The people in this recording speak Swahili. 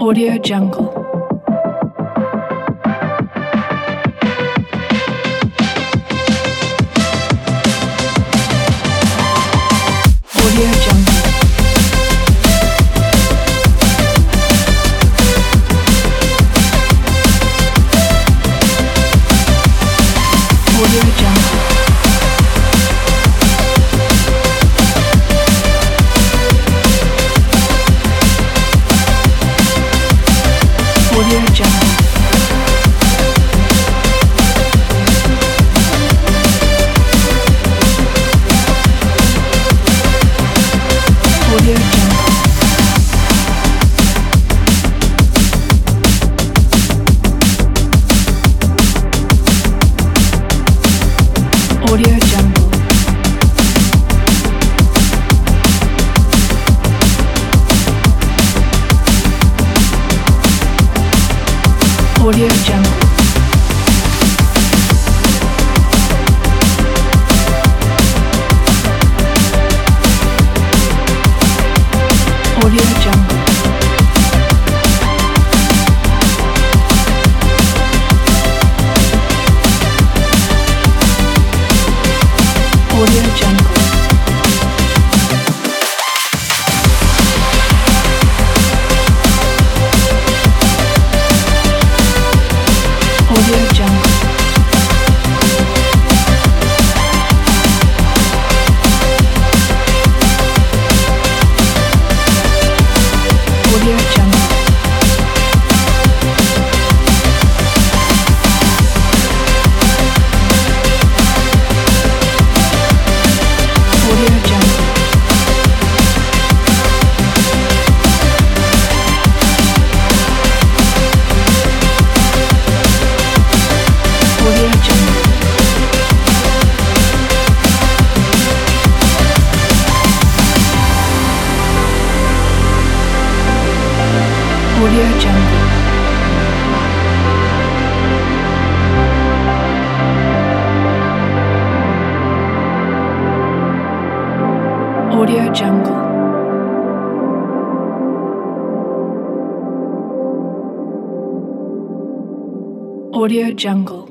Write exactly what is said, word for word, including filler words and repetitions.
Audio Jungle. Audio Jungle. Audio Jungle. Audio Jungle. Audio Jungle. Audio Jungle. Audio Jungle. Audio Jungle. Audio Jungle. Audio Jungle. Audio Jungle. Audio Jungle. Audio Jungle. Audio Jungle. Audio Jungle. Audio Jungle.